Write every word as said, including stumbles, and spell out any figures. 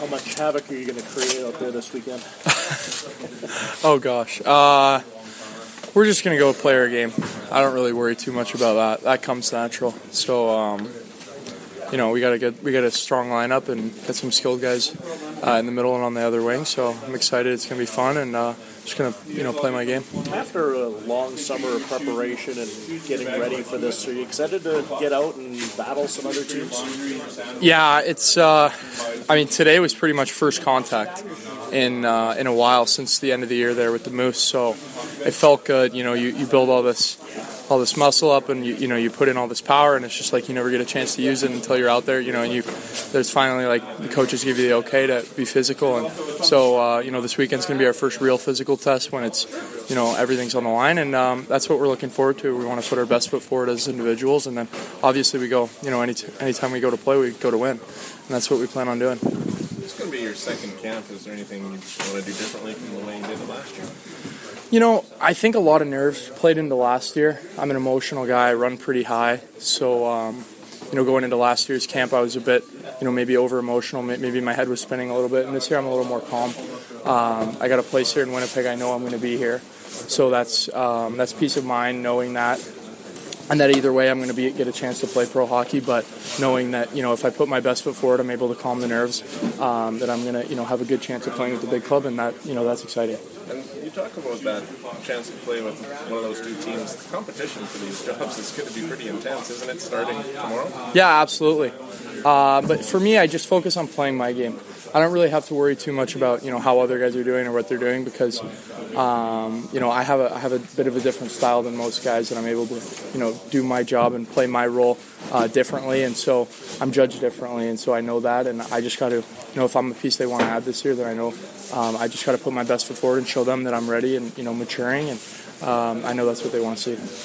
How much havoc are you going to create out there this weekend? Oh gosh, uh, we're just gonna go play our game. I don't really worry too much about that. That comes natural. So, um, you know, we got to get we got a strong lineup and get some skilled guys uh, in the middle and on the other wing. So I'm excited. It's gonna be fun, and uh, just gonna you know play my game. After a long summer of preparation and getting ready for this, are you excited to get out and battle some other teams? Yeah, it's. Uh, I mean, today was pretty much first contact in uh, in a while since the end of the year there with the Moose. So it felt good. You know, you, you build all this all this muscle up, and you you know you put in all this power, and it's just like you never get a chance to use it until you're out there. You know, and you there's finally like the coaches give you the okay to be physical, and so uh, you know this weekend's going to be our first real physical test when it's you know everything's on the line, and um, that's what we're looking forward to. We want to put our best foot forward as individuals, and then obviously we go you know any anytime we go to play, we go to win, and that's what we plan on doing. It's going to be your second camp. Is there anything you want to do differently from the way you did it last year? You know, I think a lot of nerves played into last year. I'm an emotional guy. I run pretty high. So, um, you know, going into last year's camp, I was a bit, you know, maybe over-emotional. Maybe my head was spinning a little bit. And this year I'm a little more calm. Um, I got a place here in Winnipeg. I know I'm going to be here. So that's um, that's peace of mind knowing that. And that either way I'm going to be get a chance to play pro hockey, but knowing that, you know, if I put my best foot forward, I'm able to calm the nerves, um, that I'm going to, you know, have a good chance of playing with the big club, and that, you know, that's exciting. And you talk about that chance to play with one of those two teams. The competition for these jobs is going to be pretty intense, isn't it, starting tomorrow? Yeah, absolutely. Uh, but for me, I just focus on playing my game. I don't really have to worry too much about, you know, how other guys are doing or what they're doing because, um, you know, I have a I have a bit of a different style than most guys, and I'm able to, you know, do my job and play my role uh, differently, and so I'm judged differently, and so I know that, and I just got to, you know, if I'm a piece they want to add this year, then I know um, I just got to put my best foot forward and show them that I'm ready and, you know, maturing, and um, I know that's what they want to see.